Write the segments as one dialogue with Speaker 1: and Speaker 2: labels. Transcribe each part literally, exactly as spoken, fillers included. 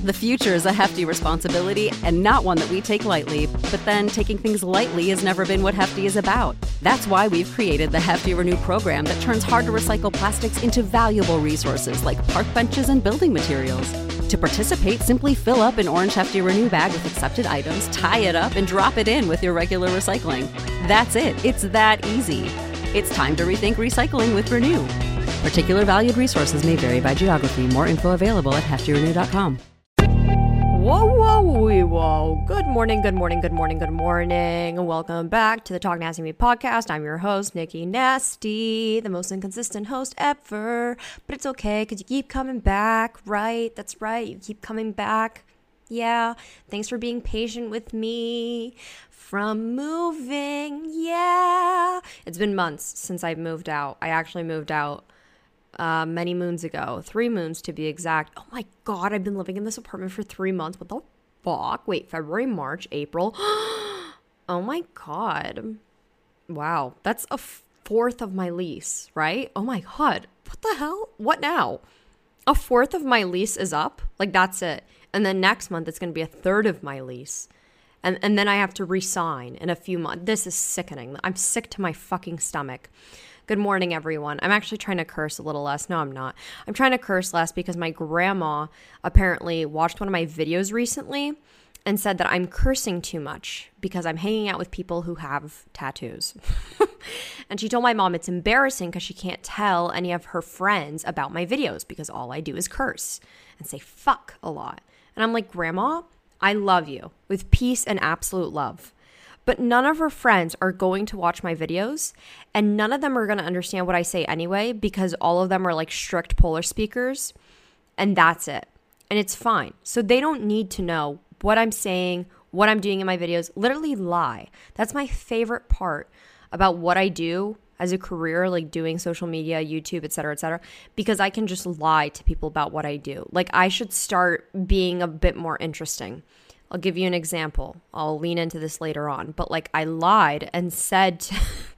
Speaker 1: The future is a hefty responsibility and not one that we take lightly, but then taking things lightly has never been what Hefty is about. That's why we've created the Hefty Renew program that turns hard-to-recycle plastics into valuable resources like park benches and building materials. To participate, simply fill up an orange Hefty Renew bag with accepted items, tie it up, and drop it in with your regular recycling. That's it. It's that easy. It's time to rethink recycling with Renew. Particular valued resources may vary by geography. More info available at hefty renew dot com.
Speaker 2: Whoa, whoa, whoa, whoa. Good morning, good morning, good morning, good morning. Welcome back to the Talk Nasty Me podcast. I'm your host, Nikki Nasty, the most inconsistent host ever. But it's okay because you keep coming back, right? That's right. You keep coming back. Yeah. Thanks for being patient with me from moving. Yeah. It's been months since I've moved out. I actually moved out Uh, many moons ago, three moons to be exact. Oh my God, I've been living in this apartment for three months. What the fuck? Wait, February, March, April. Oh my God. Wow. That's a fourth of my lease, right? Oh my God. What the hell? What now? A fourth of my lease is up? Like, that's it. And then next month, it's going to be a third of my lease. And, and then I have to re-sign in a few months. This is sickening. I'm sick to my fucking stomach. Good morning, everyone. I'm actually trying to curse a little less. No, I'm not. I'm trying to curse less because my grandma apparently watched one of my videos recently and said that I'm cursing too much because I'm hanging out with people who have tattoos. And she told my mom it's embarrassing because she can't tell any of her friends about my videos because all I do is curse and say fuck a lot. And I'm like, Grandma, I love you with peace and absolute love. But none of her friends are going to watch my videos, and none of them are going to understand what I say anyway, because all of them are like strict Polar speakers, and that's it. And it's fine. So they don't need to know what I'm saying, what I'm doing in my videos. Literally lie. That's my favorite part about what I do as a career, like doing social media, YouTube, et cetera, et cetera, because I can just lie to people about what I do. Like, I should start being a bit more interesting. I'll give you an example. I'll lean into this later on. But like, I lied and said to,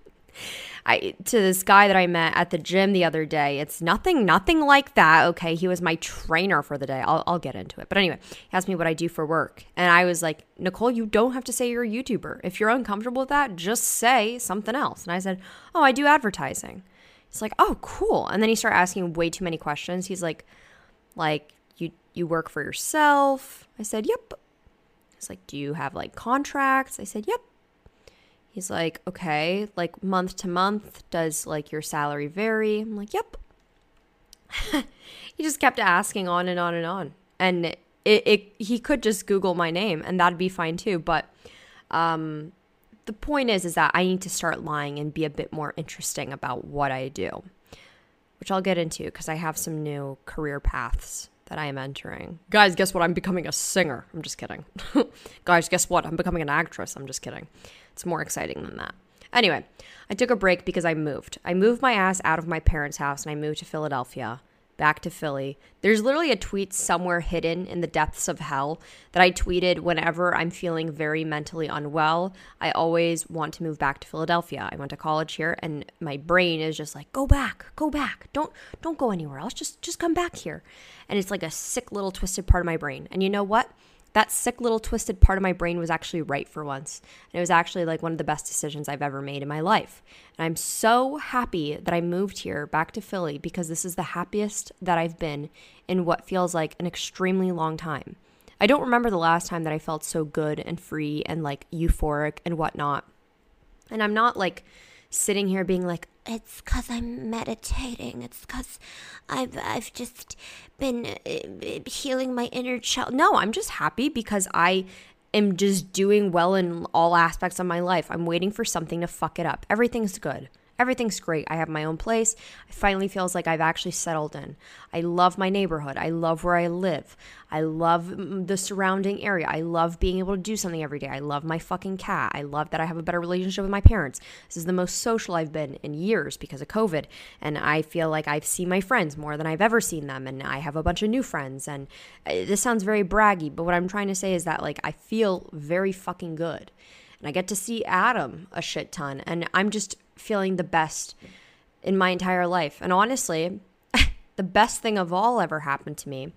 Speaker 2: I, to this guy that I met at the gym the other day, it's nothing, nothing like that. Okay. He was my trainer for the day. I'll, I'll get into it. But anyway, he asked me what I do for work. And I was like, Nicole, you don't have to say you're a YouTuber. If you're uncomfortable with that, just say something else. And I said, oh, I do advertising. He's like, oh, cool. And then he started asking way too many questions. He's like, like, you, you work for yourself? I said, yep. He's like, do you have like contracts? I said, yep. He's like, okay, like month to month, does like your salary vary? I'm like, yep. He just kept asking on and on and on. And it, it, he could just Google my name and that'd be fine too. But um, the point is, is that I need to start lying and be a bit more interesting about what I do, which I'll get into because I have some new career paths that I am entering. Guys, guess what? I'm becoming a singer. I'm just kidding. Guys, guess what? I'm becoming an actress. I'm just kidding. It's more exciting than that. Anyway, I took a break because I moved. I moved my ass out of my parents' house and I moved to Philadelphia, back to Philly. There's literally a tweet somewhere hidden in the depths of hell that I tweeted whenever I'm feeling very mentally unwell. I always want to move back to Philadelphia. I went to college here and my brain is just like, go back, go back. Don't don't go anywhere else. Just just come back here. And it's like a sick little twisted part of my brain. And you know what? That sick little twisted part of my brain was actually right for once. And it was actually like one of the best decisions I've ever made in my life. And I'm so happy that I moved here back to Philly because this is the happiest that I've been in what feels like an extremely long time. I don't remember the last time that I felt so good and free and like euphoric and whatnot. And I'm not like sitting here being like, it's because I'm meditating. It's because I've I've just been uh, healing my inner child. No, I'm just happy because I am just doing well in all aspects of my life. I'm waiting for something to fuck it up. Everything's good. Everything's great. I have my own place. It finally feels like I've actually settled in. I love my neighborhood. I love where I live. I love the surrounding area. I love being able to do something every day. I love my fucking cat. I love that I have a better relationship with my parents. This is the most social I've been in years because of COVID. And I feel like I've seen my friends more than I've ever seen them. And I have a bunch of new friends. And this sounds very braggy, but what I'm trying to say is that like I feel very fucking good. And I get to see Adam a shit ton. And I'm just feeling the best in my entire life. And honestly, the best thing of all ever happened to me,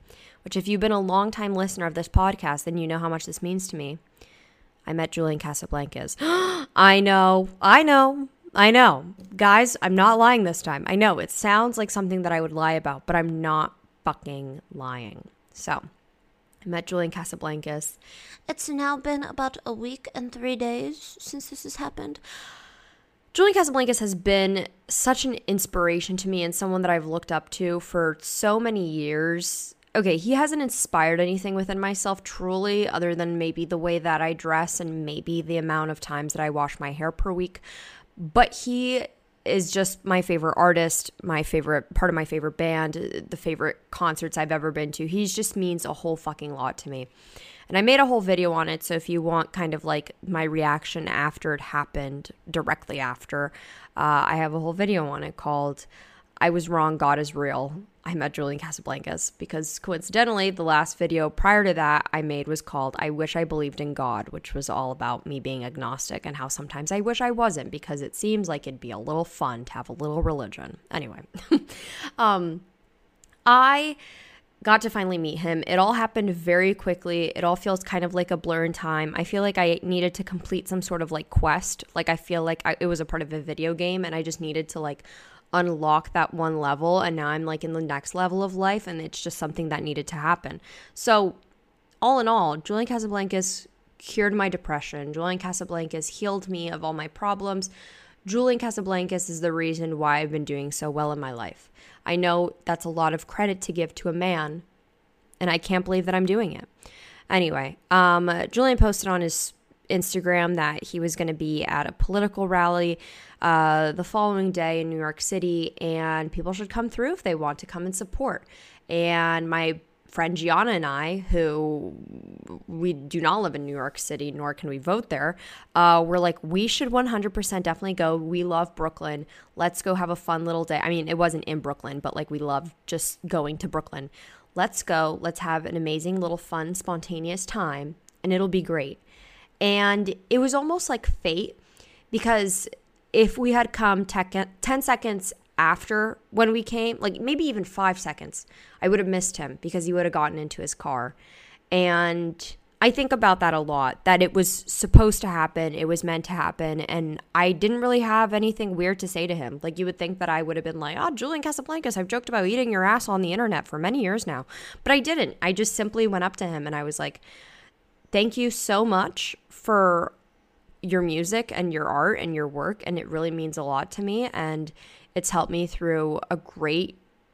Speaker 2: which if you've been a long-time listener of this podcast, then you know how much this means to me. I met Julian Casablancas. I know, I know, I know. Guys, I'm not lying this time. I know, it sounds like something that I would lie about, but I'm not fucking lying. So, I met Julian Casablancas. It's now been about a week and three days since this has happened. Julian Casablancas has been such an inspiration to me and someone that I've looked up to for so many years. Okay, he hasn't inspired anything within myself truly, other than maybe the way that I dress and maybe the amount of times that I wash my hair per week. But he is just my favorite artist, my favorite part of my favorite band, the favorite concerts I've ever been to. He just means a whole fucking lot to me. And I made a whole video on it, so if you want kind of like my reaction after it happened, directly after, uh, I have a whole video on it called I Was Wrong, God Is Real. I met Julian Casablancas, because coincidentally, the last video prior to that I made was called I Wish I Believed in God, which was all about me being agnostic and how sometimes I wish I wasn't, because it seems like it'd be a little fun to have a little religion. Anyway, um, I got to finally meet him. It all happened very quickly. It all feels kind of like a blur in time. I feel like I needed to complete some sort of like quest. Like I feel like I, it was a part of a video game and I just needed to like unlock that one level, and now I'm like in the next level of life, and it's just something that needed to happen. So all in all, Julian Casablancas cured my depression. Julian Casablancas healed me of all my problems. Julian Casablancas is the reason why I've been doing so well in my life. I know that's a lot of credit to give to a man, and I can't believe that I'm doing it. Anyway, um, Julian posted on his Instagram that he was going to be at a political rally uh, the following day in New York City, and people should come through if they want to come and support. And my friend Gianna and I, who we do not live in New York City, nor can we vote there, uh, we're like, we should one hundred percent definitely go. We love Brooklyn. Let's go have a fun little day. I mean, it wasn't in Brooklyn, but like we love just going to Brooklyn. Let's go. Let's have an amazing little fun, spontaneous time, and it'll be great. And it was almost like fate, because if we had come ten seconds after when we came, like maybe even five seconds, I would have missed him because he would have gotten into his car. And I think about that a lot, that it was supposed to happen. It was meant to happen. And I didn't really have anything weird to say to him. Like you would think that I would have been like, oh, Julian Casablancas, I've joked about eating your ass on the internet for many years now. But I didn't. I just simply went up to him and I was like, thank you so much for your music and your art and your work, and it really means a lot to me, and it's helped me through a great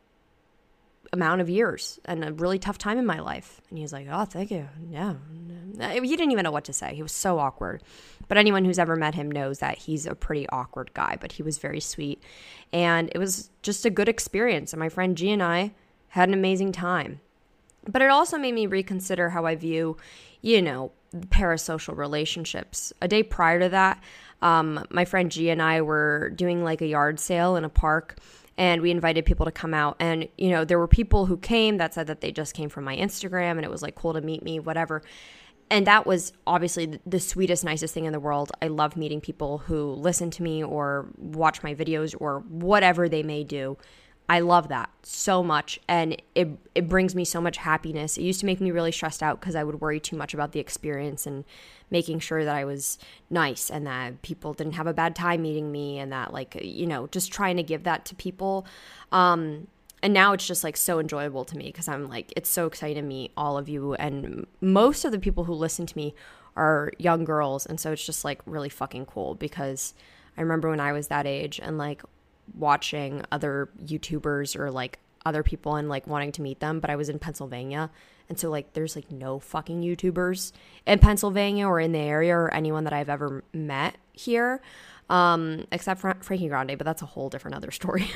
Speaker 2: amount of years and a really tough time in my life. And he's like, oh, thank you. Yeah. He didn't even know what to say. He was so awkward. But anyone who's ever met him knows that he's a pretty awkward guy, but he was very sweet. And it was just a good experience. And my friend G and I had an amazing time. But it also made me reconsider how I view, you know, parasocial relationships. A day prior to that, um, my friend G and I were doing like a yard sale in a park, and we invited people to come out. And, you know, there were people who came that said that they just came from my Instagram, and it was like cool to meet me, whatever. And that was obviously the sweetest, nicest thing in the world. I love meeting people who listen to me or watch my videos or whatever they may do. I love that so much, and it it brings me so much happiness. It used to make me really stressed out because I would worry too much about the experience and making sure that I was nice and that people didn't have a bad time meeting me, and that, like, you know, just trying to give that to people. Um, and now it's just like so enjoyable to me because I'm like, it's so exciting to meet all of you, and most of the people who listen to me are young girls, and so it's just like really fucking cool because I remember when I was that age and like watching other YouTubers or like other people and like wanting to meet them, but I was in Pennsylvania, and so like there's like no fucking YouTubers in Pennsylvania or in the area or anyone that I've ever met here, um except for Frankie Grande, but that's a whole different other story.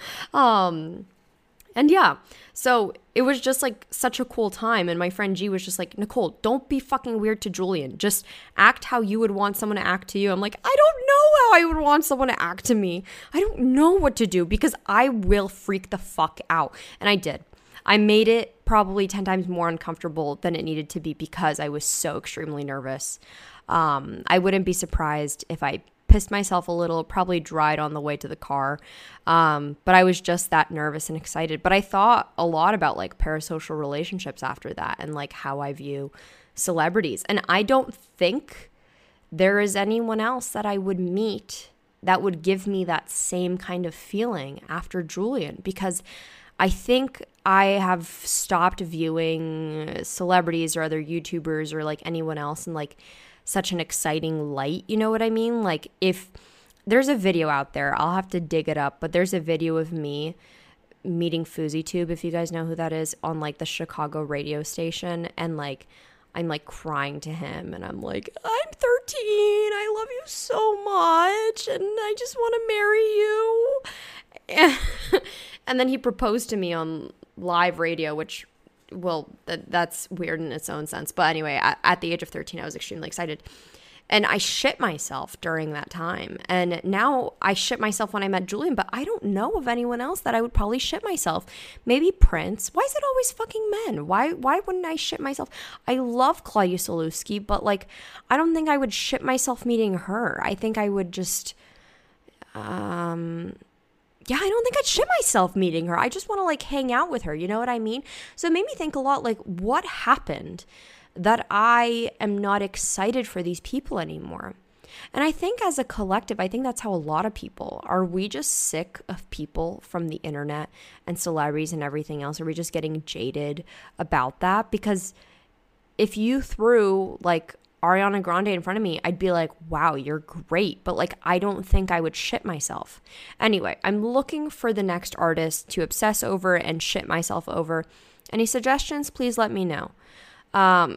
Speaker 2: um And yeah, so it was just like such a cool time. And my friend G was just like, Nicole, don't be fucking weird to Julian. Just act how you would want someone to act to you. I'm like, I don't know how I would want someone to act to me. I don't know what to do because I will freak the fuck out. And I did. I made it probably ten times more uncomfortable than it needed to be because I was so extremely nervous. Um, I wouldn't be surprised if I pissed myself a little, probably dried on the way to the car. Um, but I was just that nervous and excited. But I thought a lot about like parasocial relationships after that and like how I view celebrities. And I don't think there is anyone else that I would meet that would give me that same kind of feeling after Julian, because I think I have stopped viewing celebrities or other YouTubers or like anyone else in like such an exciting light. You know what I mean? Like if there's a video out there, I'll have to dig it up, but there's a video of me meeting FouseyTube, if you guys know who that is, on like the Chicago radio station, and like I'm like crying to him and I'm like, I'm thirteen, I love you so much and I just want to marry you. And, and then he proposed to me on live radio, which, well, that, that's weird in its own sense. But anyway, at, at the age of thirteen, I was extremely excited. And I shit myself during that time. And now I shit myself when I met Julian, but I don't know of anyone else that I would probably shit myself. Maybe Prince. Why is it always fucking men? Why why wouldn't I shit myself? I love Claudia Sulewski, but like, I don't think I would shit myself meeting her. I think I would just, um... yeah, I don't think I'd shit myself meeting her. I just want to like hang out with her. You know what I mean? So it made me think a lot, like, what happened that I am not excited for these people anymore? And I think as a collective, I think that's how a lot of people are. We just sick of people from the internet and celebrities and everything else? Are we just getting jaded about that? Because if you threw like Ariana Grande in front of me, I'd be like, wow, you're great. But like, I don't think I would shit myself. Anyway, I'm looking for the next artist to obsess over and shit myself over. Any suggestions? Please let me know. Um,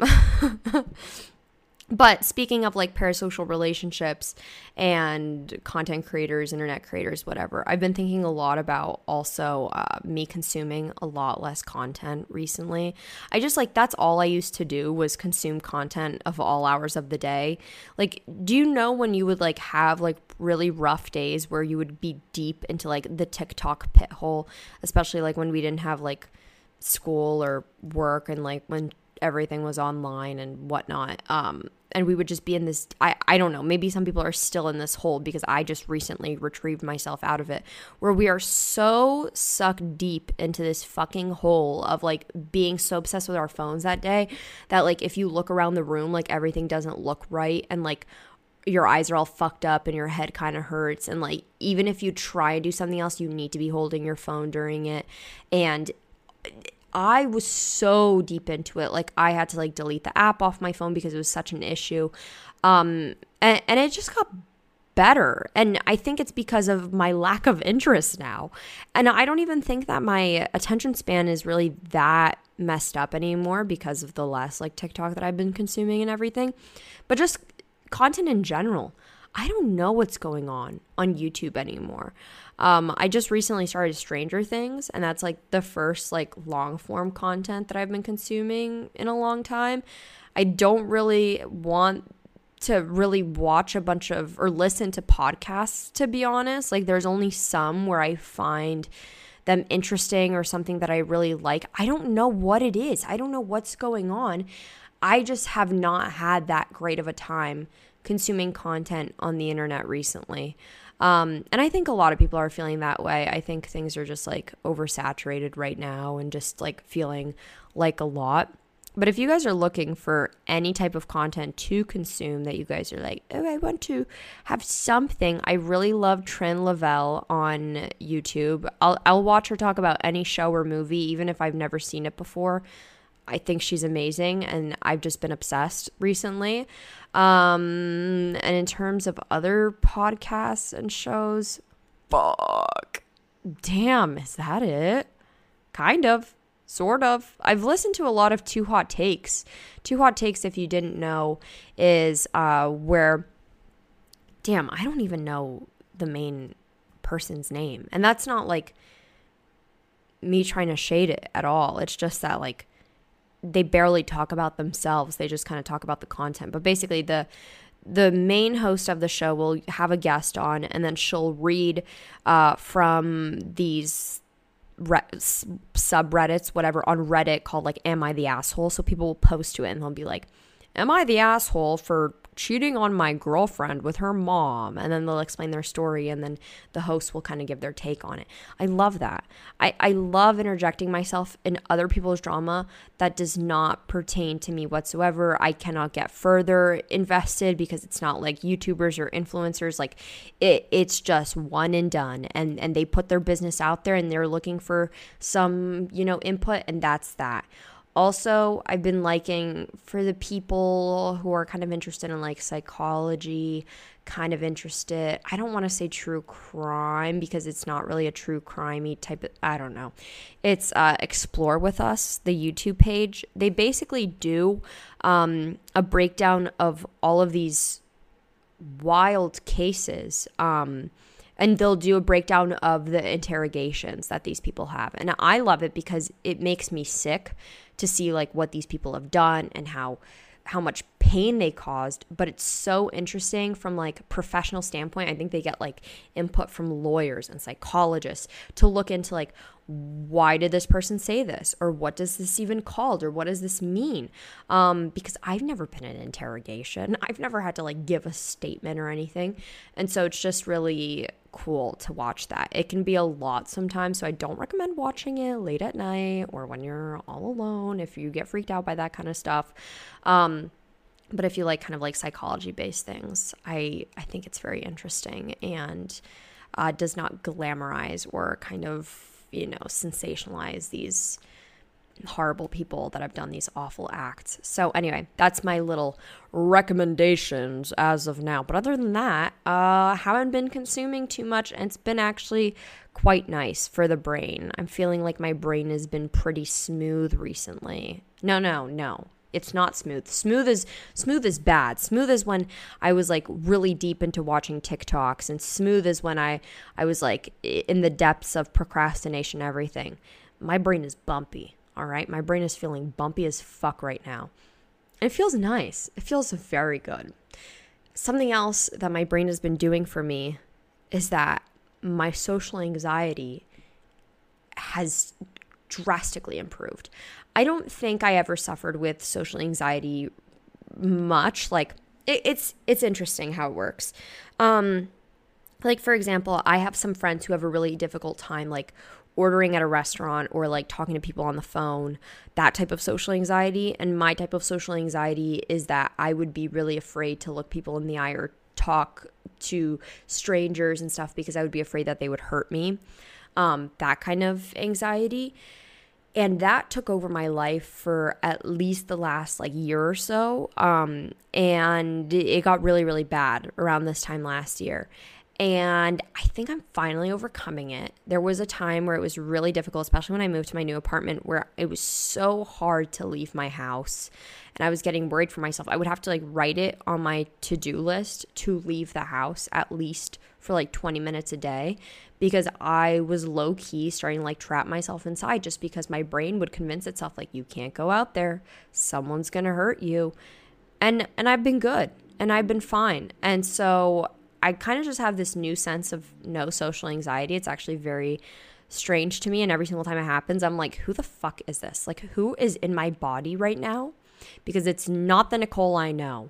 Speaker 2: but speaking of like parasocial relationships and content creators, internet creators, whatever, I've been thinking a lot about also uh, me consuming a lot less content recently. I just like, that's all I used to do was consume content of all hours of the day. Like, do you know when you would like have like really rough days where you would be deep into like the TikTok pit hole, especially like when we didn't have like school or work and like when everything was online and whatnot. Um, and we would just be in this, I, I don't know, maybe some people are still in this hole because I just recently retrieved myself out of it, where we are so sucked deep into this fucking hole of like being so obsessed with our phones that day that like if you look around the room, like everything doesn't look right and like your eyes are all fucked up and your head kind of hurts. And like, even if you try and do something else, you need to be holding your phone during it. And I was so deep into it. Like I had to like delete the app off my phone because it was such an issue. Um, and, and it just got better. And I think it's because of my lack of interest now. And I don't even think that my attention span is really that messed up anymore because of the less like TikTok that I've been consuming and everything. But just content in general. I don't know what's going on on YouTube anymore. Um, I just recently started Stranger Things, and that's like the first like long form content that I've been consuming in a long time. I don't really want to really watch a bunch of or listen to podcasts, to be honest. Like there's only some where I find them interesting or something that I really like. I don't know what it is. I don't know what's going on. I just have not had that great of a time consuming content on the internet recently. Um, and I think a lot of people are feeling that way. I think things are just like oversaturated right now and just like feeling like a lot. But if you guys are looking for any type of content to consume that you guys are like, oh, I want to have something. I really love Trin Lavelle on YouTube. I'll, I'll watch her talk about any show or movie, even if I've never seen it before. I think she's amazing, and I've just been obsessed recently. Um, and in terms of other podcasts and shows, fuck. Damn, is that it? Kind of. Sort of. I've listened to a lot of Two Hot Takes. Two Hot Takes, if you didn't know, is uh, where... Damn, I don't even know the main person's name. And that's not, like, me trying to shade it at all. It's just that, like, they barely talk about themselves. They just kind of talk about the content. But basically, the the main host of the show will have a guest on, and then she'll read uh, from these re- subreddits, whatever, on Reddit called, like, Am I the Asshole? So people will post to it, and they'll be like, am I the asshole for cheating on my girlfriend with her mom, and then they'll explain their story, and then the host will kind of give their take on it. I love that. I, I love interjecting myself in other people's drama that does not pertain to me whatsoever. I cannot get further invested because it's not like YouTubers or influencers. Like it, it's just one and done, and, and they put their business out there and they're looking for some, you know, input, and that's that. Also, I've been liking, for the people who are kind of interested in like psychology, kind of interested, I don't want to say true crime because it's not really a true crimey type of, I don't know. It's uh, Explore With Us, the YouTube page. They basically do um, a breakdown of all of these wild cases. Um, And they'll do a breakdown of the interrogations that these people have. And I love it because it makes me sick to see like what these people have done and how how much pain they caused. But it's so interesting from like a professional standpoint. I think they get like input from lawyers and psychologists to look into like, why did this person say this? Or what does this even called? Or what does this mean? Um, because I've never been in an interrogation. I've never had to like give a statement or anything. And so it's just really cool to watch that. It can be a lot sometimes, so I don't recommend watching it late at night or when you're all alone if you get freaked out by that kind of stuff. Um, but if you like kind of like psychology-based things, I, I think it's very interesting and uh, does not glamorize or kind of, you know, sensationalize these horrible people that have done these awful acts. So anyway, that's my little recommendations as of now. But other than that, uh, haven't been consuming too much, and it's been actually quite nice for the brain. I'm feeling like my brain has been pretty smooth recently. No, no, no. It's not smooth. Smooth is smooth is bad. Smooth is when I was like really deep into watching TikToks, and smooth is when I, I was like in the depths of procrastination and everything. My brain is bumpy. All right. My brain is feeling bumpy as fuck right now. It feels nice. It feels very good. Something else that my brain has been doing for me is that my social anxiety has drastically improved. I don't think I ever suffered with social anxiety much. Like it, it's it's interesting how it works. Um, like for example, I have some friends who have a really difficult time like ordering at a restaurant or like talking to people on the phone, that type of social anxiety. And my type of social anxiety is that I would be really afraid to look people in the eye or talk to strangers and stuff because I would be afraid that they would hurt me. Um, that kind of anxiety. And that took over my life for at least the last like year or so. Um, and it got really, really bad around this time last year. And I think I'm finally overcoming it. There was a time where it was really difficult, especially when I moved to my new apartment, where it was so hard to leave my house. And I was getting worried for myself. I would have to like write it on my to-do list to leave the house at least for like twenty minutes a day, because I was low-key starting to like trap myself inside just because my brain would convince itself like, you can't go out there. Someone's going to hurt you. And and I've been good and I've been fine. And so I kind of just have this new sense of no social anxiety. It's actually very strange to me. And every single time it happens, I'm like, who the fuck is this? Like, who is in my body right now? Because it's not the Nicole I know.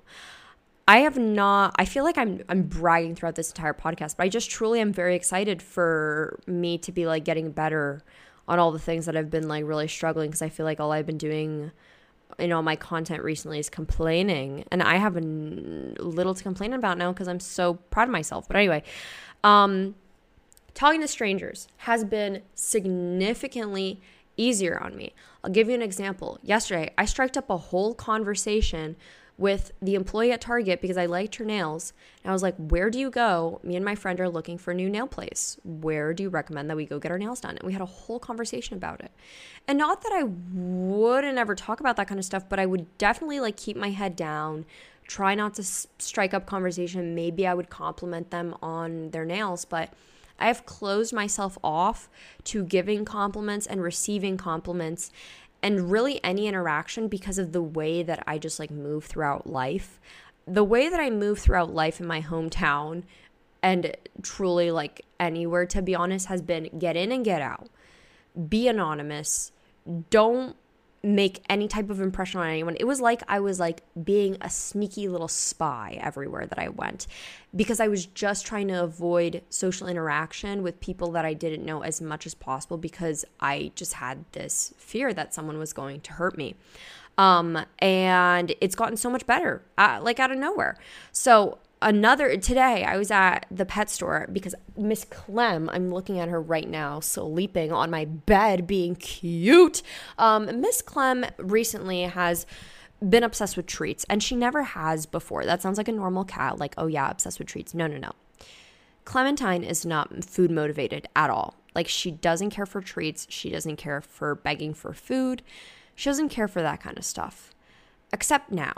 Speaker 2: I have not, I feel like I'm I'm bragging throughout this entire podcast, but I just truly am very excited for me to be like getting better on all the things that I've been like really struggling, because I feel like all I've been doing in all my content recently is complaining, and I have a little to complain about now because I'm so proud of myself. But anyway, um, talking to strangers has been significantly easier on me. I'll give you an example. Yesterday, I struck up a whole conversation with the employee at Target because I liked her nails. And I was like, where do you go? Me and my friend are looking for a new nail place. Where do you recommend that we go get our nails done? And we had a whole conversation about it. And not that I wouldn't ever talk about that kind of stuff, but I would definitely like keep my head down, try not to s- strike up conversation. Maybe I would compliment them on their nails, but I have closed myself off to giving compliments and receiving compliments and really any interaction because of the way that I just like move throughout life. The way that I move throughout life in my hometown and truly like anywhere, to be honest, has been get in and get out. Be anonymous. Don't make any type of impression on anyone. It was like I was like being a sneaky little spy everywhere that I went, because I was just trying to avoid social interaction with people that I didn't know as much as possible, because I just had this fear that someone was going to hurt me. Um, and it's gotten so much better, uh, like out of nowhere. So Another, today I was at the pet store because Miss Clem, I'm looking at her right now, sleeping on my bed, being cute. Um, Miss Clem recently has been obsessed with treats, and she never has before. That sounds like a normal cat, like, oh yeah, obsessed with treats. No, no, no. Clementine is not food motivated at all. Like, she doesn't care for treats. She doesn't care for begging for food. She doesn't care for that kind of stuff. Except now.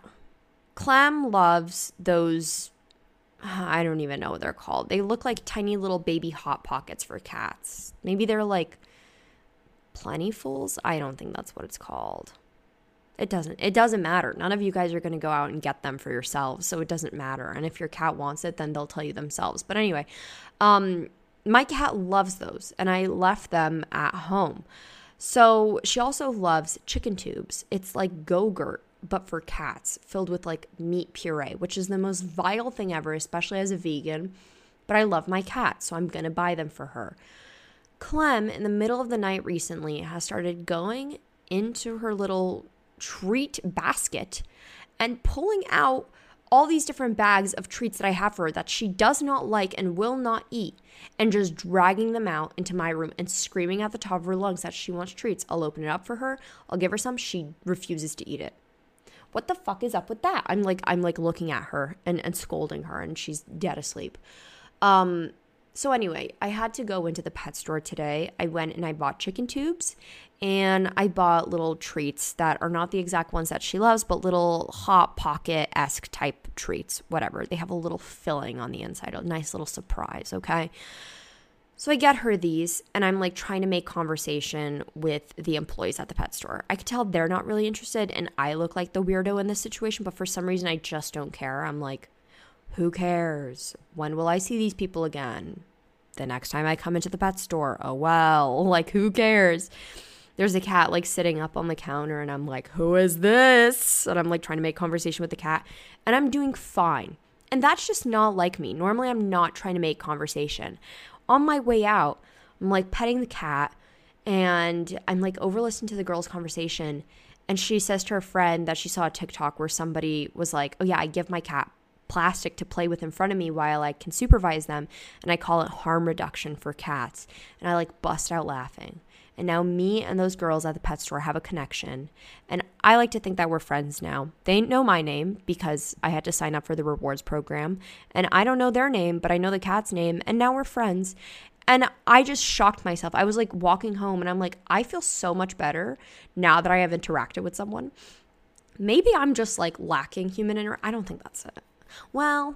Speaker 2: Clem loves those, I don't even know what they're called. They look like tiny little baby Hot Pockets for cats. Maybe they're like Plenifuls? I don't think that's what it's called. It doesn't. It doesn't matter. None of you guys are going to go out and get them for yourselves, so it doesn't matter. And if your cat wants it, then they'll tell you themselves. But anyway, um, my cat loves those, and I left them at home. So she also loves chicken tubes. It's like Go-Gurt, but for cats, filled with like meat puree, which is the most vile thing ever, especially as a vegan. But I love my cat, so I'm going to buy them for her. Clem, in the middle of the night recently, has started going into her little treat basket and pulling out all these different bags of treats that I have for her that she does not like and will not eat, and just dragging them out into my room and screaming at the top of her lungs that she wants treats. I'll open it up for her. I'll give her some. She refuses to eat it. What the fuck is up with that? I'm like, I'm like looking at her and, and scolding her, and she's dead asleep. Um, so anyway, I had to go into the pet store today. I went and I bought chicken tubes, and I bought little treats that are not the exact ones that she loves, but little Hot Pocket-esque type treats, whatever. They have a little filling on the inside, a nice little surprise, okay? So I get her these, and I'm like trying to make conversation with the employees at the pet store. I could tell they're not really interested, and I look like the weirdo in this situation, but for some reason I just don't care. I'm like, who cares? When will I see these people again? The next time I come into the pet store. Oh, well, like, who cares? There's a cat like sitting up on the counter, and I'm like, who is this? And I'm like trying to make conversation with the cat, and I'm doing fine. And that's just not like me. Normally I'm not trying to make conversation. On my way out, I'm like petting the cat, and I'm like over listening to the girl's conversation, and she says to her friend that she saw a TikTok where somebody was like, oh yeah, I give my cat plastic to play with in front of me while I can supervise them, and I call it harm reduction for cats. And I like bust out laughing. And now me and those girls at the pet store have a connection, and I like to think that we're friends now. They know my name because I had to sign up for the rewards program, and I don't know their name, but I know the cat's name, and now we're friends. And I just shocked myself. I was like walking home, and I'm like, I feel so much better now that I have interacted with someone. Maybe I'm just like lacking human interaction. I don't think that's it. Well,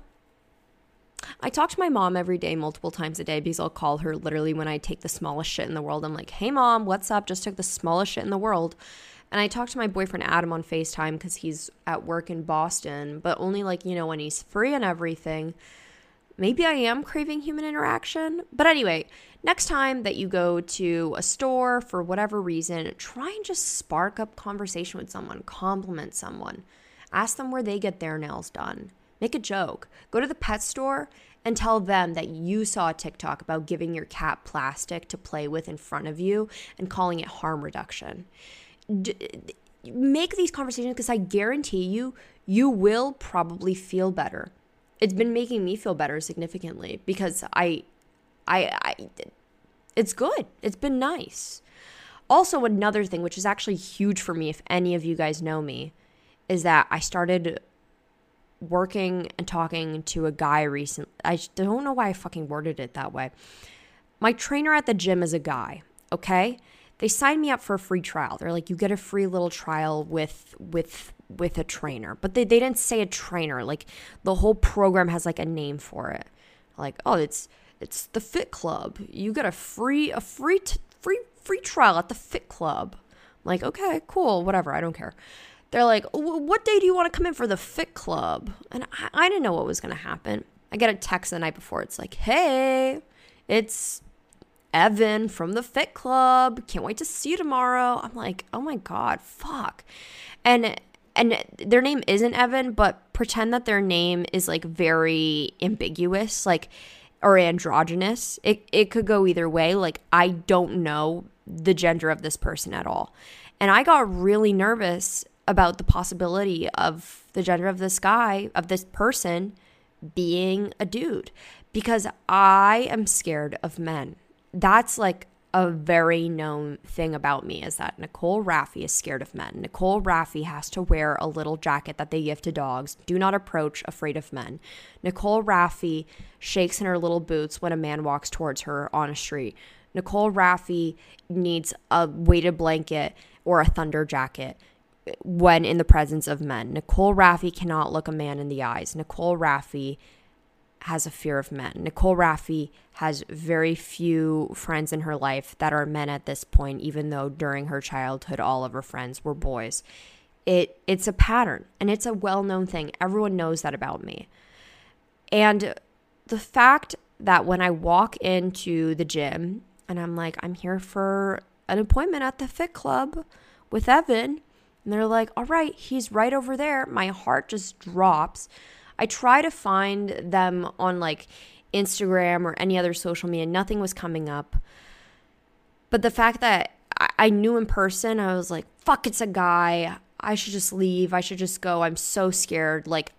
Speaker 2: I talk to my mom every day, multiple times a day, because I'll call her literally when I take the smallest shit in the world. I'm like, hey mom, what's up? Just took the smallest shit in the world. And I talk to my boyfriend Adam on FaceTime because he's at work in Boston, but only like, you know, when he's free and everything. Maybe I am craving human interaction. But anyway, next time that you go to a store for whatever reason, try and just spark up conversation with someone, compliment someone, ask them where they get their nails done. Make a joke. Go to the pet store and tell them that you saw a TikTok about giving your cat plastic to play with in front of you and calling it harm reduction. D- make these conversations, because I guarantee you, you will probably feel better. It's been making me feel better significantly because I, I, I, it's good. It's been nice. Also, another thing, which is actually huge for me, if any of you guys know me, is that I started working and talking to a guy recently. I don't know why I fucking worded it that way. My trainer at the gym is a guy, okay? They signed me up for a free trial. They're like, you get a free little trial with with with a trainer. But they, they didn't say a trainer. Like, the whole program has like a name for it. Like, oh, it's it's the Fit Club. You get a free a free t- free free trial at the Fit Club. I'm like, okay, cool, whatever, I don't care. They're like, what day do you want to come in for the Fit Club? And I, I didn't know what was going to happen. I get a text the night before. It's like, hey, it's Evan from the Fit Club. Can't wait to see you tomorrow. I'm like, oh my God, fuck. And and their name isn't Evan, but pretend that their name is like very ambiguous, like, or androgynous. It it could go either way. Like, I don't know the gender of this person at all. And I got really nervous about the possibility of the gender of this guy, of this person being a dude, because I am scared of men. That's like a very known thing about me, is that Nicole Raffi is scared of men. Nicole Raffi has to wear a little jacket that they give to dogs. Do not approach afraid of men. Nicole Raffi shakes in her little boots when a man walks towards her on a street. Nicole Raffi needs a weighted blanket or a thunder jacket when in the presence of men. Nicole Raffi cannot look a man in the eyes. Nicole Raffi has a fear of men. Nicole Raffi has very few friends in her life that are men at this point, even though during her childhood all of her friends were boys. It it's a pattern, and it's a well-known thing. Everyone knows that about me. And the fact that when I walk into the gym and I'm like, I'm here for an appointment at the Fit Club with Evan, and they're like, all right, he's right over there, my heart just drops. I try to find them on like Instagram or any other social media. Nothing was coming up. But the fact that I, I knew in person, I was like, fuck, it's a guy. I should just leave. I should just go. I'm so scared. Like,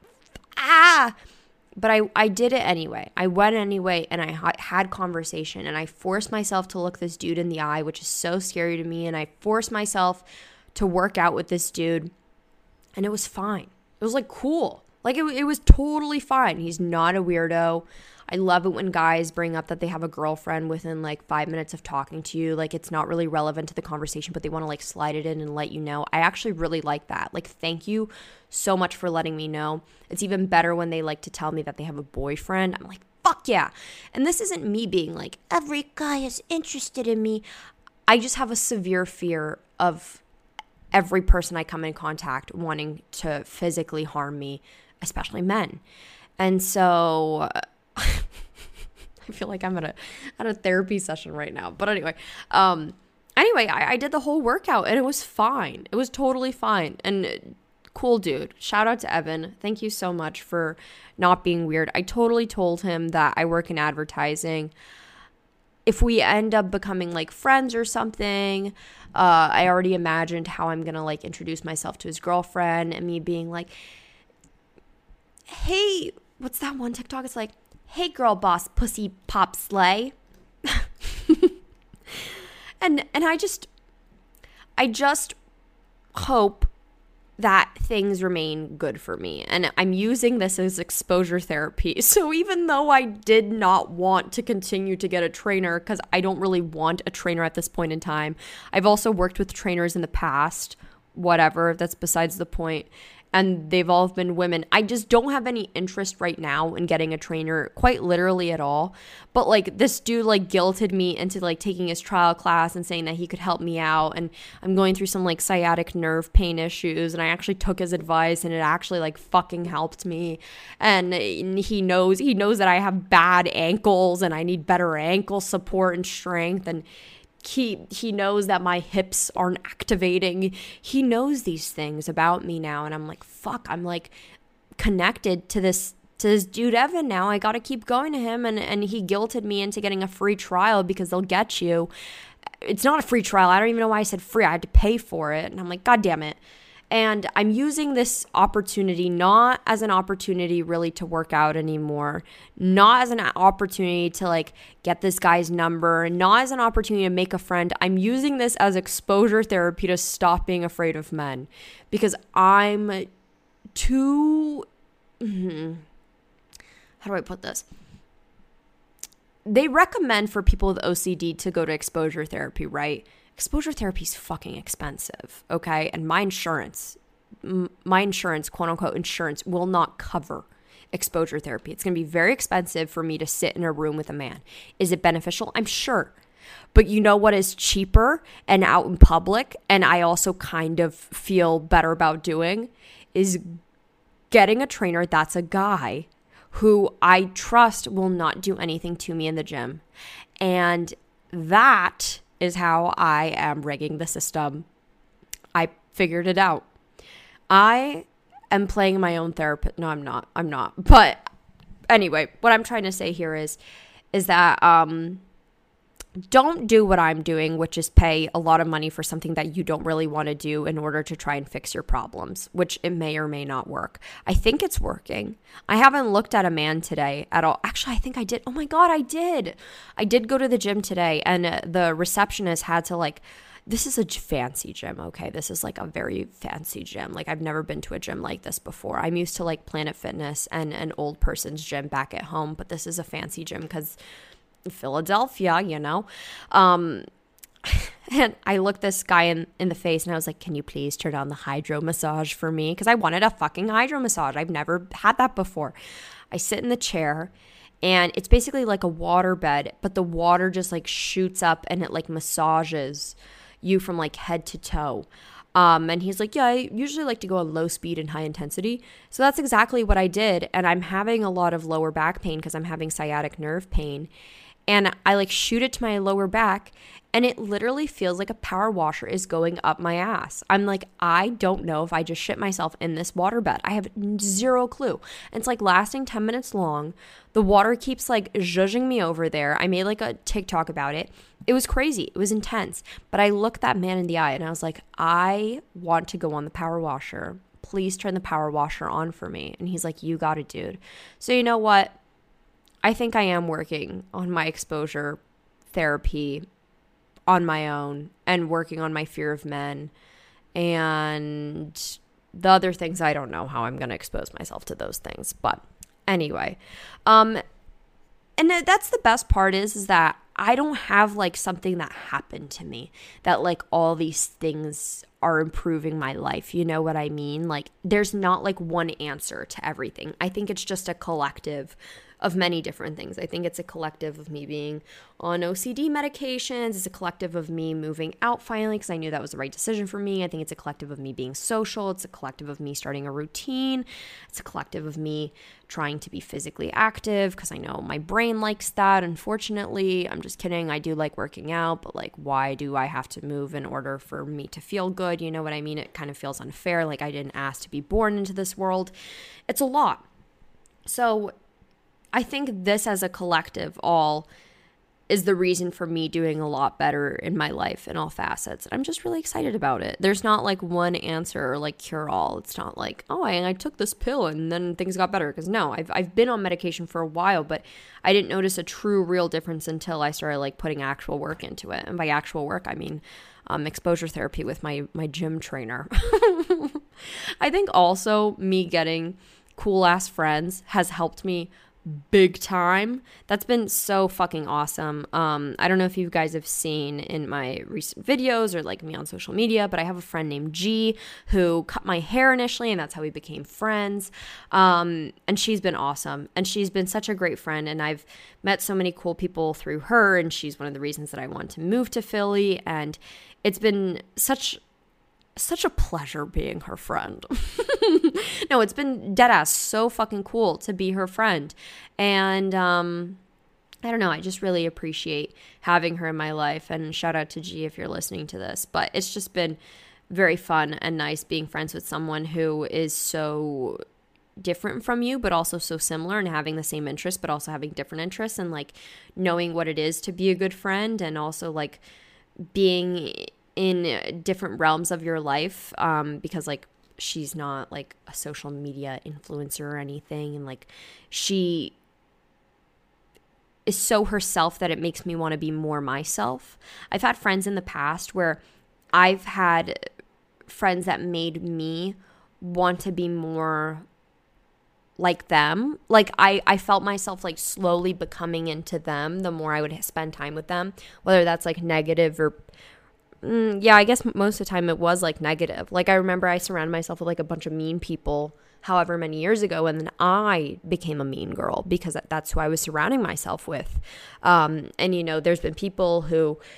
Speaker 2: ah. But I, I did it anyway. I went anyway, and I ha- had conversation, and I forced myself to look this dude in the eye, which is so scary to me. And I forced myself to work out with this dude, and it was fine. It was like cool. Like, it, it was totally fine. He's not a weirdo. I love it when guys bring up that they have a girlfriend within, like, five minutes of talking to you. Like, it's not really relevant to the conversation, but they want to, like, slide it in and let you know. I actually really like that. Like, thank you so much for letting me know. It's even better when they like to tell me that they have a boyfriend. I'm like, fuck yeah. And this isn't me being like, every guy is interested in me. I just have a severe fear of every person I come in contact wanting to physically harm me, especially men. And so I feel like I'm at a at a therapy session right now. But anyway, um, anyway, I, I did the whole workout and it was fine. It was totally fine. And cool dude. Shout out to Evan. Thank you so much for not being weird. I totally told him that I work in advertising. If we end up becoming like friends or something, uh, I already imagined how I'm gonna like introduce myself to his girlfriend, and me being like, hey, what's that one TikTok? It's like, hey girl boss, pussy pop slay. and and I just, I just hope that things remain good for me. And I'm using this as exposure therapy. So even though I did not want to continue to get a trainer, because I don't really want a trainer at this point in time. I've also worked with trainers in the past, whatever, that's besides the point. And they've all been women. I just don't have any interest right now in getting a trainer, quite literally at all. But like this dude like guilted me into like taking his trial class and saying that he could help me out. And I'm going through some like sciatic nerve pain issues. And I actually took his advice and it actually like fucking helped me. And he knows, he knows that I have bad ankles and I need better ankle support and strength. And He he knows that my hips aren't activating. He knows these things about me now. And I'm like, fuck, I'm like connected to this to this dude Evan now. I got to keep going to him. And, and he guilted me into getting a free trial because they'll get you. It's not a free trial. I don't even know why I said free. I had to pay for it. And I'm like, God damn it. And I'm using this opportunity not as an opportunity really to work out anymore, not as an opportunity to like get this guy's number, not as an opportunity to make a friend. I'm using this as exposure therapy to stop being afraid of men, because I'm too, mm-hmm. how do I put this? They recommend for people with O C D to go to exposure therapy, right? Exposure therapy is fucking expensive, okay? And my insurance, m- my insurance, quote unquote insurance, will not cover exposure therapy. It's going to be very expensive for me to sit in a room with a man. Is it beneficial? I'm sure. But you know what is cheaper and out in public, and I also kind of feel better about doing, is getting a trainer that's a guy who I trust will not do anything to me in the gym. And that is how I am rigging the system. I figured it out. I am playing my own therapist. No, I'm not. I'm not. But anyway, what I'm trying to say here is, is that um, don't do what I'm doing, which is pay a lot of money for something that you don't really want to do in order to try and fix your problems, which it may or may not work. I think it's working. I haven't looked at a man today at all. Actually, I think I did. Oh my God, I did. I did go to the gym today, and the receptionist had to like, this is a fancy gym, okay? This is like a very fancy gym. Like, I've never been to a gym like this before. I'm used to like Planet Fitness and an old person's gym back at home, but this is a fancy gym because Philadelphia, you know? Um, and I looked this guy in, in the face and I was like, can you please turn on the hydro massage for me? Because I wanted a fucking hydro massage. I've never had that before. I sit in the chair and it's basically like a water bed, but the water just like shoots up and it like massages you from like head to toe. Um, and he's like, yeah, I usually like to go on low speed and high intensity. So that's exactly what I did. And I'm having a lot of lower back pain because I'm having sciatic nerve pain. And I like shoot it to my lower back and it literally feels like a power washer is going up my ass. I'm like, I don't know if I just shit myself in this water bed. I have zero clue. And it's like lasting ten minutes long. The water keeps like zhuzhing me over there. I made like a TikTok about it. It was crazy. It was intense. But I looked that man in the eye and I was like, I want to go on the power washer. Please turn the power washer on for me. And he's like, you got it, dude. So you know what? I think I am working on my exposure therapy on my own and working on my fear of men and the other things. I don't know how I'm going to expose myself to those things. But anyway, um, and that's the best part is, is that I don't have like something that happened to me that like all these things are improving my life. You know what I mean? Like there's not like one answer to everything. I think it's just a collective of many different things. I think it's a collective of me being on O C D medications. It's a collective of me moving out finally because I knew that was the right decision for me. I think it's a collective of me being social. It's a collective of me starting a routine. It's a collective of me trying to be physically active because I know my brain likes that. Unfortunately, I'm just kidding. I do like working out, but like, why do I have to move in order for me to feel good? You know what I mean? It kind of feels unfair. Like I didn't ask to be born into this world. It's a lot. So I think this as a collective all is the reason for me doing a lot better in my life in all facets. And I'm just really excited about it. There's not like one answer or like cure all. It's not like, oh, I, I took this pill and then things got better. Because no, I've, I've been on medication for a while, but I didn't notice a true real difference until I started like putting actual work into it. And by actual work, I mean um, exposure therapy with my, my gym trainer. I think also me getting cool ass friends has helped me big time. That's been so fucking awesome. Um, I don't know if you guys have seen in my recent videos or like me on social media, but I have a friend named G who cut my hair initially, and that's how we became friends. Um, and she's been awesome. And she's been such a great friend. And I've met so many cool people through her. And she's one of the reasons that I want to move to Philly. And it's been such such a pleasure being her friend. No, it's been deadass so fucking cool to be her friend. And um, I don't know, I just really appreciate having her in my life. And shout out to G if you're listening to this. But it's just been very fun and nice being friends with someone who is so different from you, but also so similar, and having the same interests, but also having different interests, and like knowing what it is to be a good friend, and also like being in different realms of your life, um, because like she's not like a social media influencer or anything, and like she is so herself that it makes me want to be more myself. I've had friends in the past where I've had friends that made me want to be more like them. Like I, I felt myself like slowly becoming into them the more I would spend time with them, whether that's like negative or Mm, yeah, I guess most of the time it was like negative. Like I remember I surrounded myself with like a bunch of mean people however many years ago, and then I became a mean girl because that's who I was surrounding myself with. Um, and you know, there's been people who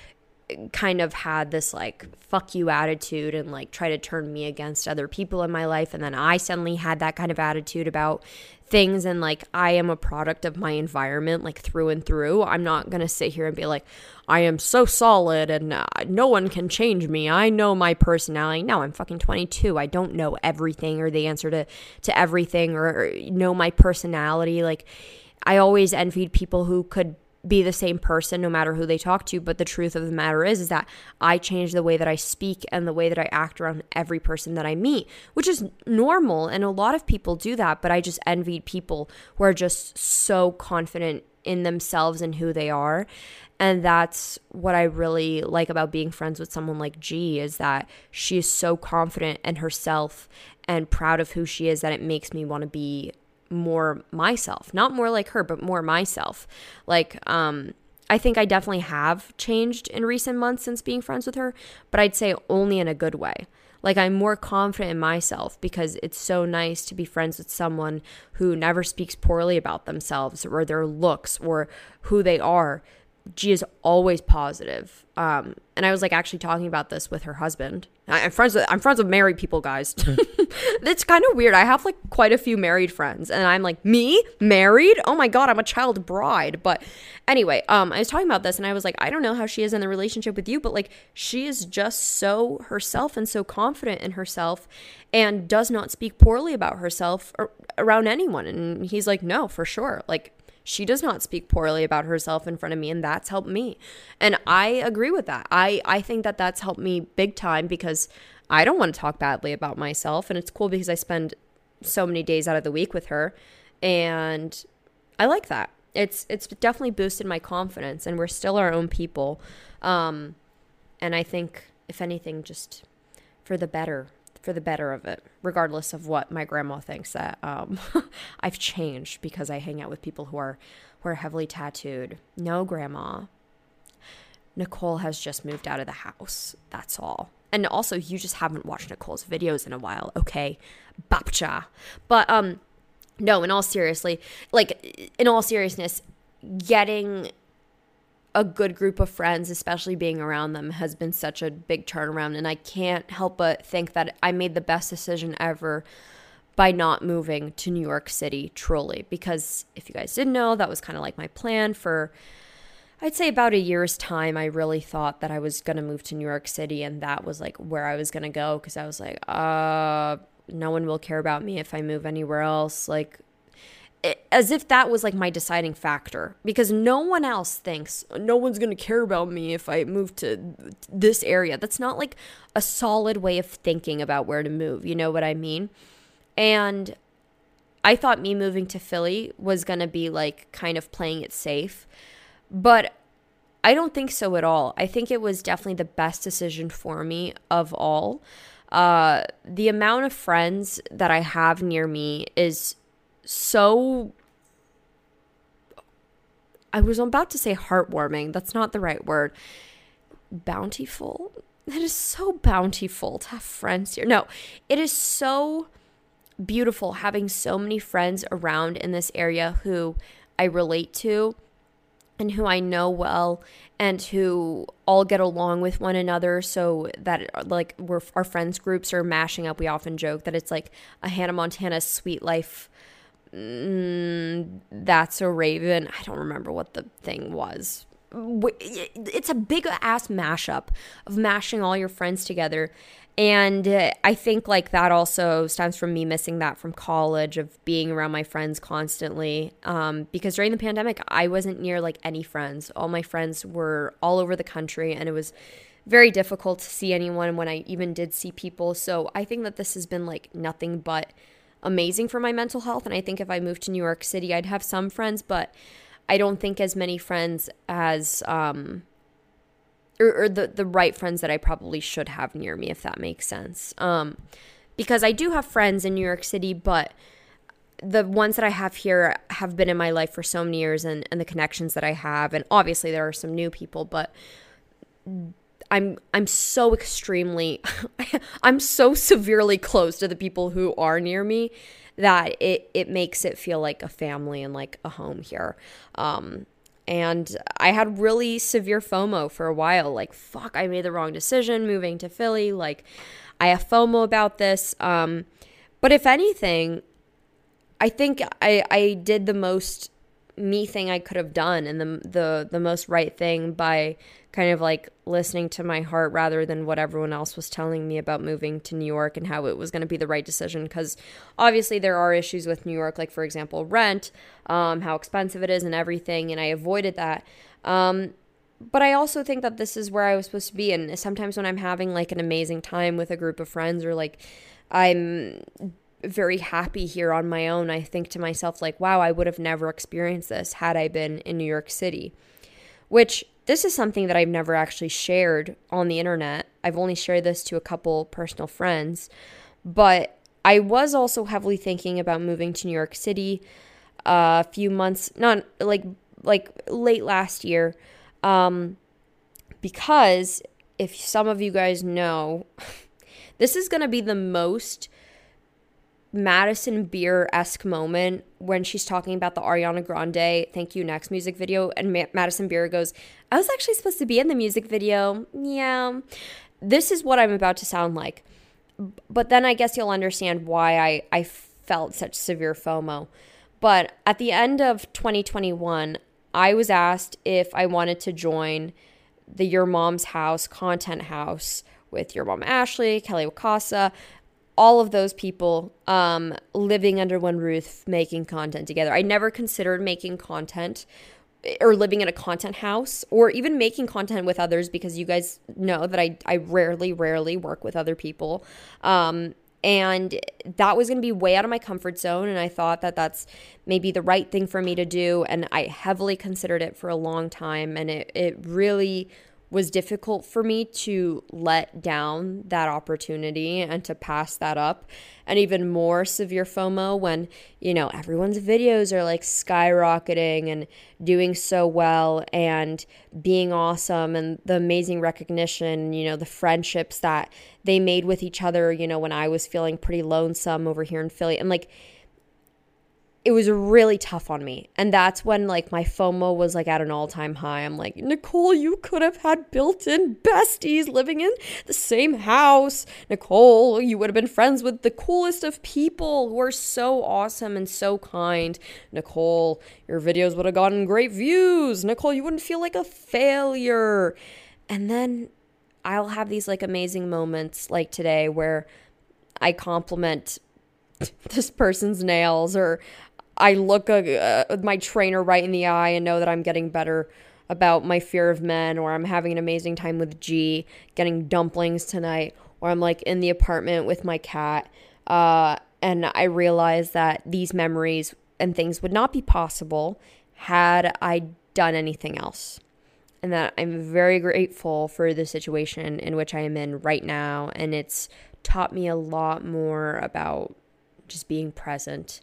Speaker 2: kind of had this like fuck you attitude and like try to turn me against other people in my life. And then I suddenly had that kind of attitude about things, and like I am a product of my environment, like through and through. I'm not gonna sit here and be like, I am so solid and uh, no one can change me, I know my personality. No, I'm fucking twenty-two. I don't know everything or the answer to to everything, or, or know my personality. Like I always envied people who could be the same person no matter who they talk to. But the truth of the matter is, is that I change the way that I speak and the way that I act around every person that I meet, which is normal. And a lot of people do that, but I just envied people who are just so confident in themselves and who they are. And that's what I really like about being friends with someone like G, is that she is so confident in herself and proud of who she is that it makes me want to be more myself, not more like her, but more myself. Like, um, I think I definitely have changed in recent months since being friends with her, but I'd say only in a good way. Like I'm more confident in myself because it's so nice to be friends with someone who never speaks poorly about themselves or their looks or who they are. G is always positive. Um, and I was like actually talking about this with her husband. I, I'm friends with I'm friends with married people, guys. It's kind of weird. I have like quite a few married friends, and I'm like, me married? Oh my god, I'm a child bride. But anyway, um, I was talking about this, and I was like, I don't know how she is in the relationship with you, but like she is just so herself and so confident in herself, and does not speak poorly about herself or, around anyone. And he's like, no, for sure, like. She does not speak poorly about herself in front of me, and that's helped me. And I agree with that. I, I think that that's helped me big time because I don't want to talk badly about myself. And it's cool because I spend so many days out of the week with her, and I like that. It's it's definitely boosted my confidence, and we're still our own people. Um, and I think, if anything, just for the better. for the better of it, regardless of what my grandma thinks, that um, I've changed because I hang out with people who are who are heavily tattooed. No, grandma. Nicole has just moved out of the house. That's all. And also, you just haven't watched Nicole's videos in a while, okay? Bapcha. But um, no, in all seriously, like in all seriousness, getting a good group of friends, especially being around them, has been such a big turnaround. And I can't help but think that I made the best decision ever by not moving to New York City, truly. Because if you guys didn't know, that was kind of like my plan for, I'd say about a year's time. I really thought that I was going to move to New York City, and that was like where I was going to go. Because I was like, uh, no one will care about me if I move anywhere else. Like, It, as if that was like my deciding factor, because no one else thinks, no one's going to care about me if I move to this area. That's not like a solid way of thinking about where to move. You know what I mean? And I thought me moving to Philly was going to be like kind of playing it safe, but I don't think so at all. I think it was definitely the best decision for me of all. Uh, the amount of friends that I have near me is so, I was about to say heartwarming. That's not the right word. Bountiful. It is so bountiful to have friends here. No, it is so beautiful having so many friends around in this area who I relate to and who I know well, and who all get along with one another, so that like we're our friends groups are mashing up. We often joke that it's like a Hannah Montana Sweet Life. Mm, that's a Raven. I don't remember what the thing was. It's a big ass mashup of mashing all your friends together. And uh, I think like that also stems from me missing that from college, of being around my friends constantly. Um, because during the pandemic, I wasn't near like any friends. All my friends were all over the country, and it was very difficult to see anyone when I even did see people. So I think that this has been like nothing but amazing for my mental health. And I think if I moved to New York City, I'd have some friends, but I don't think as many friends as um or, or the the right friends that I probably should have near me, if that makes sense. Um because I do have friends in New York City, but the ones that I have here have been in my life for so many years, and, and the connections that I have, and obviously there are some new people, but I'm I'm so extremely, I'm so severely close to the people who are near me that it, it makes it feel like a family and like a home here. Um, And I had really severe FOMO for a while. Like, fuck, I made the wrong decision moving to Philly. Like, I have FOMO about this. Um, but if anything, I think I, I did the most me thing I could have done, and the, the the most right thing by kind of like listening to my heart rather than what everyone else was telling me about moving to New York and how it was going to be the right decision. Because obviously there are issues with New York, like for example rent, um, how expensive it is and everything, and I avoided that. Um, but I also think that this is where I was supposed to be, and sometimes when I'm having like an amazing time with a group of friends, or like I'm very happy here on my own, I think to myself like, wow, I would have never experienced this had I been in New York City. Which, this is something that I've never actually shared on the internet. I've only shared this to a couple personal friends. But I was also heavily thinking about moving to New York City uh, a few months, not like like late last year. Um, because if some of you guys know, this is going to be the most Madison Beer-esque moment when she's talking about the Ariana Grande Thank You Next music video, and Ma- Madison Beer goes, I was actually supposed to be in the music video. Yeah. This is what I'm about to sound like. But then I guess you'll understand why I, I felt such severe FOMO. But at the end of twenty twenty-one, I was asked if I wanted to join the Your Mom's House content house with Your Mom Ashley, Kelly Wakasa, all of those people um, living under one roof, making content together. I never considered making content or living in a content house or even making content with others, because you guys know that I, I rarely, rarely work with other people. Um, and that was going to be way out of my comfort zone. And I thought that that's maybe the right thing for me to do. And I heavily considered it for a long time. And it, it really was difficult for me to let down that opportunity and to pass that up. And even more severe FOMO when, you know, everyone's videos are like skyrocketing and doing so well and being awesome, and the amazing recognition, you know, the friendships that they made with each other, you know, when I was feeling pretty lonesome over here in Philly. And like, it was really tough on me. And that's when like my FOMO was like at an all-time high. I'm like, Nicole, you could have had built-in besties living in the same house. Nicole, you would have been friends with the coolest of people who are so awesome and so kind. Nicole, your videos would have gotten great views. Nicole, you wouldn't feel like a failure. And then I'll have these like amazing moments like today where I compliment this person's nails, or I look uh, my trainer right in the eye and know that I'm getting better about my fear of men, or I'm having an amazing time with G, getting dumplings tonight, or I'm like in the apartment with my cat. Uh, and I realize that these memories and things would not be possible had I done anything else. And that I'm very grateful for the situation in which I am in right now. And it's taught me a lot more about just being present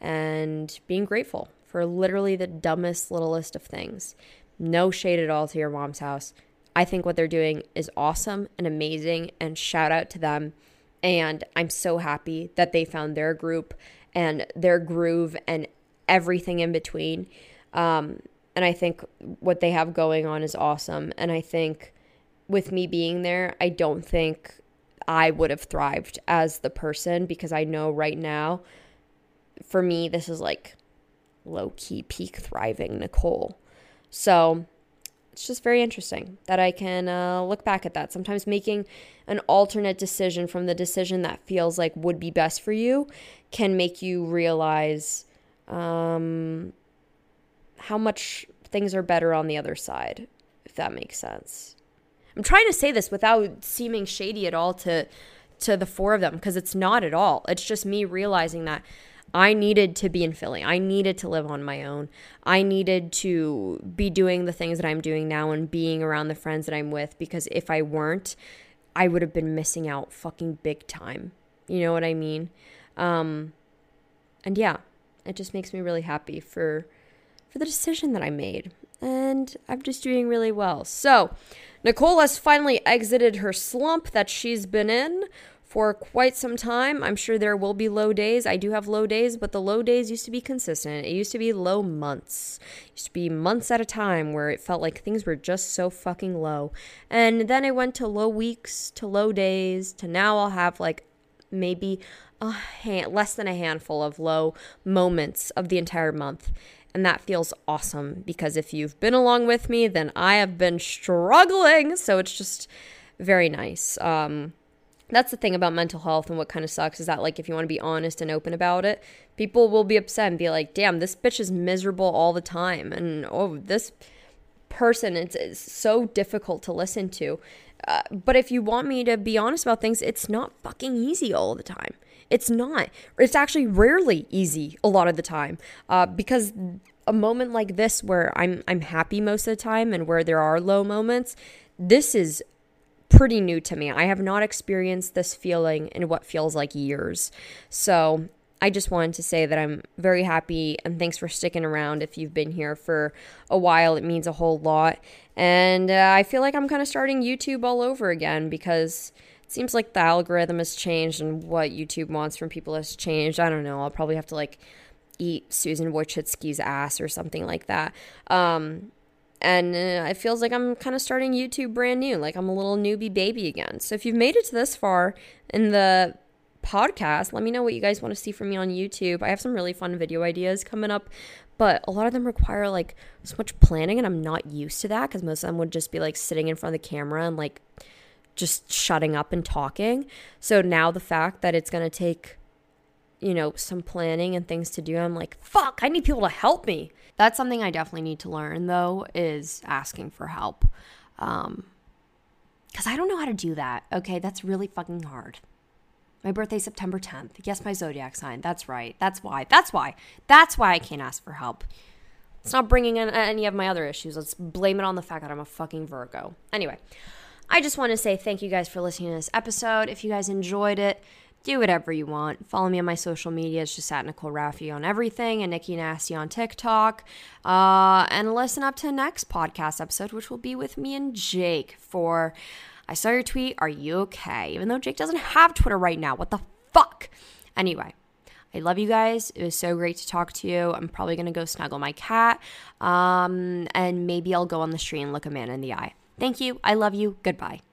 Speaker 2: and being grateful for literally the dumbest, littlest of things. No shade at all to Your Mom's House. I think what they're doing is awesome and amazing, and shout out to them. And I'm so happy that they found their group and their groove and everything in between. Um, and I think what they have going on is awesome. And I think with me being there, I don't think I would have thrived as the person, because I know right now, for me, this is like low-key peak thriving Nicole. So it's just very interesting that I can uh, look back at that. Sometimes making an alternate decision from the decision that feels like would be best for you can make you realize um, how much things are better on the other side, if that makes sense. I'm trying to say this without seeming shady at all to to the four of them, because it's not at all. It's just me realizing that I needed to be in Philly. I needed to live on my own. I needed to be doing the things that I'm doing now and being around the friends that I'm with, because if I weren't, I would have been missing out fucking big time. You know what I mean? Um, and yeah, it just makes me really happy for for the decision that I made. And I'm just doing really well. So Nicole has finally exited her slump that she's been in for quite some time. I'm sure there will be low days. I do have low days, but the low days used to be consistent. It used to be low months. It used to be months at a time where it felt like things were just so fucking low. And then I went to low weeks, to low days, to now I'll have like maybe a hand, less than a handful of low moments of the entire month. And that feels awesome because if you've been along with me, then I have been struggling. So it's just very nice. Um, That's the thing about mental health, and what kind of sucks is that, like, if you want to be honest and open about it, people will be upset and be like, damn, this bitch is miserable all the time. And, oh, this person, it's, it's so difficult to listen to. Uh, but if you want me to be honest about things, it's not fucking easy all the time. It's not. It's actually rarely easy a lot of the time. Uh, because a moment like this where I'm I'm happy most of the time and where there are low moments, this is pretty new to me. I have not experienced this feeling in what feels like years. So I just wanted to say that I'm very happy, and thanks for sticking around. If you've been here for a while, it means a whole lot. And uh, I feel like I'm kind of starting YouTube all over again because it seems like the algorithm has changed and what YouTube wants from people has changed. I don't know. I'll probably have to like eat Susan Wojcicki's ass or something like that. Um, And uh, it feels like I'm kind of starting YouTube brand new, like I'm a little newbie baby again. So if you've made it to this far in the podcast, let me know what you guys want to see from me on YouTube. I have some really fun video ideas coming up, but a lot of them require like so much planning, and I'm not used to that because most of them would just be like sitting in front of the camera and like just shutting up and talking. So now the fact that it's going to take, you know, some planning and things to do, I'm like, fuck, I need people to help me. That's something I definitely need to learn, though, is asking for help. Um, because I don't know how to do that. Okay, that's really fucking hard. My birthday's September tenth. Guess my zodiac sign. That's right. That's why. That's why. That's why I can't ask for help. It's not bringing in any of my other issues. Let's blame it on the fact that I'm a fucking Virgo. Anyway, I just want to say thank you guys for listening to this episode. If you guys enjoyed it, do whatever you want. Follow me on my social media. It's just at Nicole Raffi on everything and Nikki Nasty on TikTok. Uh, and listen up to the next podcast episode, which will be with me and Jake for I Saw Your Tweet, Are You Okay? Even though Jake doesn't have Twitter right now. What the fuck? Anyway, I love you guys. It was so great to talk to you. I'm probably going to go snuggle my cat. Um, and maybe I'll go on the street and look a man in the eye. Thank you. I love you. Goodbye.